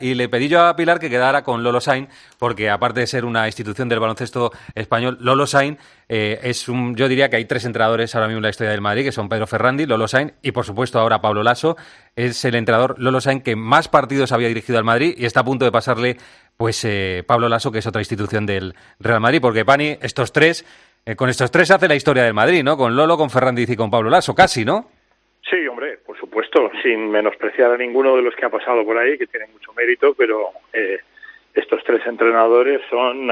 y le pedí yo a Pilar que quedara con Lolo Sainz, porque aparte de ser una institución del baloncesto español, Lolo Sainz yo diría que hay 3 entrenadores ahora mismo en la historia del Madrid, que son Pedro Ferrandi, Lolo Sainz y por supuesto ahora Pablo Laso. Es el entrenador Lolo Sainz que más partidos había dirigido al Madrid y está a punto de pasarle pues Pablo Laso, que es otra institución del Real Madrid, porque Pani, con estos tres hace la historia del Madrid, ¿no? Con Lolo, con Fernández y con Pablo Laso, casi, ¿no? Sí, hombre, por supuesto, sin menospreciar a ninguno de los que ha pasado por ahí, que tienen mucho mérito, pero estos 3 entrenadores son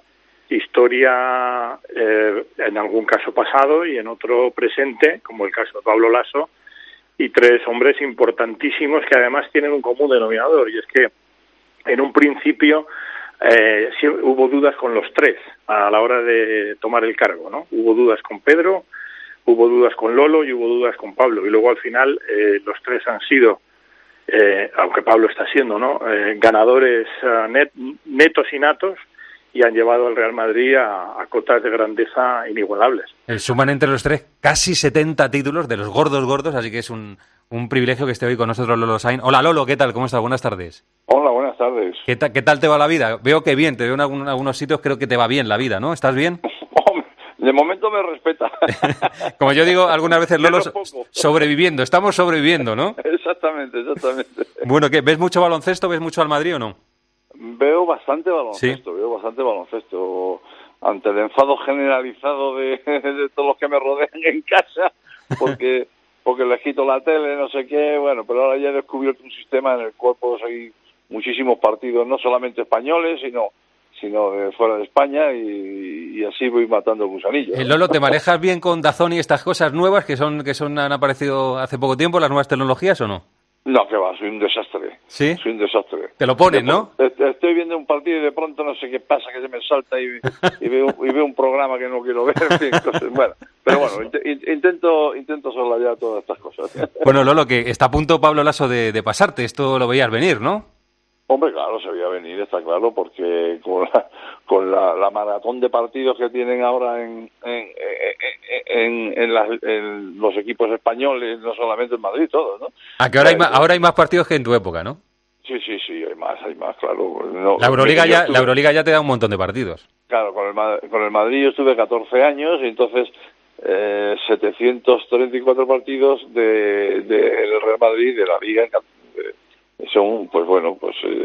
historia, en algún caso pasado y en otro presente, como el caso de Pablo Laso, y 3 hombres importantísimos que además tienen un común denominador, y es que en un principio sí hubo dudas con los 3 a la hora de tomar el cargo, ¿no? Hubo dudas con Pedro, hubo dudas con Lolo y hubo dudas con Pablo, y luego al final los 3 han sido, aunque Pablo está siendo, ¿no?, ganadores netos y natos, y han llevado al Real Madrid a cotas de grandeza inigualables. Suman entre los 3 casi 70 títulos de los gordos, así que es un privilegio que esté hoy con nosotros Lolo Sainz. Hola Lolo, ¿qué tal? ¿Cómo estás? Buenas tardes. Hola, buenas tardes. ¿Qué tal te va la vida? Veo que bien, te veo en algunos sitios, creo que te va bien la vida, ¿no? ¿Estás bien? De momento me respeta. Como yo digo algunas veces, Lolo, sobreviviendo, estamos sobreviviendo, ¿no? Exactamente. Bueno, ¿qué? ¿Ves mucho baloncesto? ¿Ves mucho al Madrid o no? Veo bastante baloncesto, ¿Sí? Ante el enfado generalizado de todos los que me rodean en casa, porque les quito la tele, no sé qué, bueno, pero ahora ya he descubierto un sistema en el cual puedo seguir muchísimos partidos, no solamente españoles, sino de fuera de España, y así voy matando el gusanillo, ¿no? Lolo, ¿te manejas bien con DAZN y estas cosas nuevas que han aparecido hace poco tiempo, las nuevas tecnologías o no? No, que va, soy un desastre. ¿Sí? Soy un desastre. Te lo pones, ¿no? Estoy viendo un partido y de pronto no sé qué pasa, que se me salta y veo un programa que no quiero ver, en fin, entonces, bueno. Pero bueno, intento soslayar todas estas cosas. Bueno, Lolo, que está a punto Pablo Laso de pasarte, esto lo veías venir, ¿no? Hombre, claro, se veía venir, está claro, porque con la maratón de partidos que tienen ahora en los equipos españoles, no solamente en Madrid, todos, ¿no? ¿A que ahora hay más partidos que en tu época, no? Sí, hay más, claro. No, la Euroliga ya te da un montón de partidos. Claro, con el Madrid yo estuve 14 años y entonces 734 partidos del Real Madrid, de la Liga, son, pues bueno,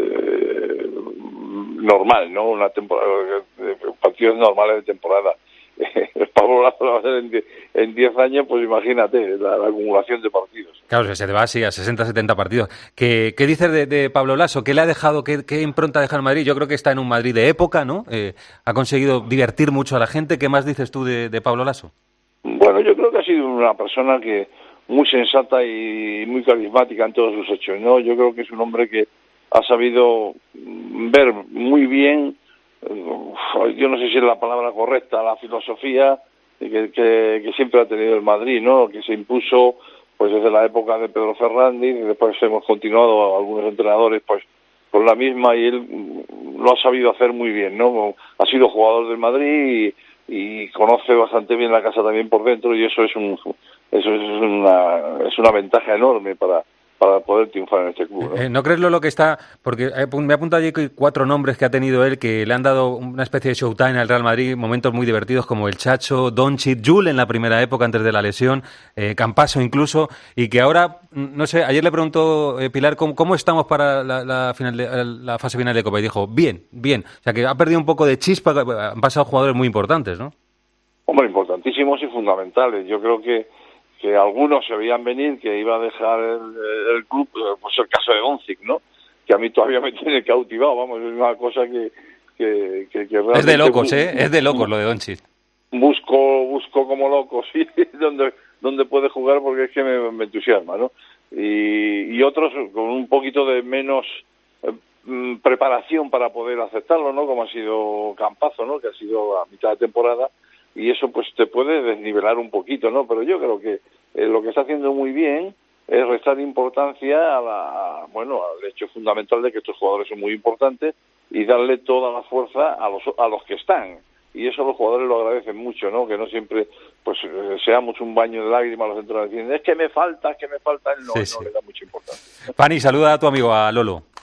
normal, ¿no? Una temporada, partidos normales de temporada. Pablo Laso lo va a hacer en 10 años, pues imagínate la acumulación de partidos. Claro, se te va así a 60, 70 partidos. ¿Qué dices de Pablo Laso? ¿Qué le ha dejado? ¿Qué impronta deja el Madrid? Yo creo que está en un Madrid de época, ¿no? Ha conseguido divertir mucho a la gente. ¿Qué más dices tú de Pablo Laso? Bueno, yo creo que ha sido una persona que muy sensata y muy carismática en todos sus hechos, ¿no? Yo creo que es un hombre que ha sabido ver muy bien, yo no sé si es la palabra correcta, la filosofía que siempre ha tenido el Madrid, ¿no? Que se impuso pues desde la época de Pedro Fernández, y después hemos continuado algunos entrenadores pues con la misma, y él lo ha sabido hacer muy bien, ¿no? Ha sido jugador del Madrid y conoce bastante bien la casa también por dentro, y eso es una ventaja enorme para poder triunfar en este club, ¿no? ¿No crees, Lolo, que está...? Porque me ha apuntado allí 4 nombres que ha tenido él que le han dado una especie de showtime al Real Madrid, momentos muy divertidos como el Chacho, Doncic, Jul en la primera época antes de la lesión, Campasso incluso, y que ahora, no sé, ayer le preguntó Pilar cómo estamos para la fase final de Copa, y dijo, bien. O sea, que ha perdido un poco de chispa, han pasado jugadores muy importantes, ¿no? Hombre, importantísimos y fundamentales. Yo creo que algunos se veían venir que iba a dejar el club, pues el caso de Doncic, ¿no? Que a mí todavía me tiene cautivado, vamos, es una cosa que realmente... Es de locos, es de locos lo de Doncic. Busco como loco, sí, donde puede jugar, porque es que me entusiasma, ¿no? Y otros con un poquito de menos preparación para poder aceptarlo, ¿no? Como ha sido Campazo, ¿no? Que ha sido a mitad de temporada, y eso pues te puede desnivelar un poquito, ¿no? Pero yo creo que lo que está haciendo muy bien es restar importancia al hecho fundamental de que estos jugadores son muy importantes, y darle toda la fuerza a los que están, y eso los jugadores lo agradecen mucho, ¿no? Que no siempre pues seamos un baño de lágrimas los entrenadores diciendo es que me falta, él no le da mucha importancia. Pani, saluda a tu amigo, a Lolo.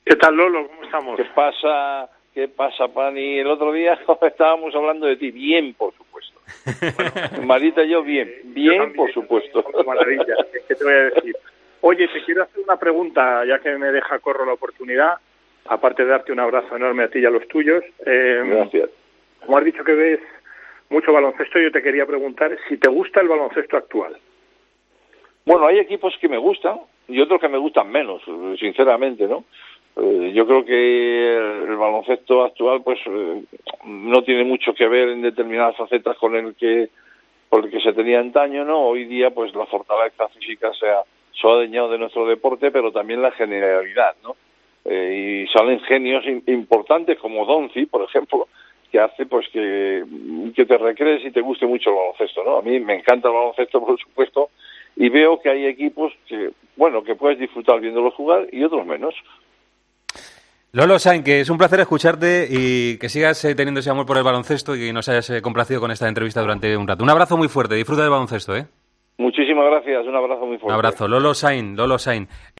¿Qué tal, Lolo? ¿Cómo estamos? ¿Qué pasa, Pani? El otro día estábamos hablando de ti. Bien, por supuesto. Bueno, Marita y yo, bien, por supuesto. Maravilla, ¿qué te voy a decir? Oye, te quiero hacer una pregunta, ya que me deja Corro la oportunidad, aparte de darte un abrazo enorme a ti y a los tuyos. Gracias. Como has dicho que ves mucho baloncesto, yo te quería preguntar si te gusta el baloncesto actual. Bueno, hay equipos que me gustan y otros que me gustan menos, sinceramente, ¿no? Yo creo que el baloncesto actual pues no tiene mucho que ver en determinadas facetas con el que se tenía antaño, ¿no? Hoy día pues la fortaleza física se ha adueñado de nuestro deporte, pero también la generalidad, ¿no? Y salen genios importantes como Donzi, por ejemplo, que hace pues que te recrees y te guste mucho el baloncesto, ¿no? A mí me encanta el baloncesto, por supuesto, y veo que hay equipos que puedes disfrutar viéndolos jugar y otros menos. Lolo Sainz, que es un placer escucharte y que sigas teniendo ese amor por el baloncesto y que nos hayas complacido con esta entrevista durante un rato. Un abrazo muy fuerte, disfruta del baloncesto, ¿eh? Muchísimas gracias, un abrazo muy fuerte. Un abrazo, Lolo Sainz.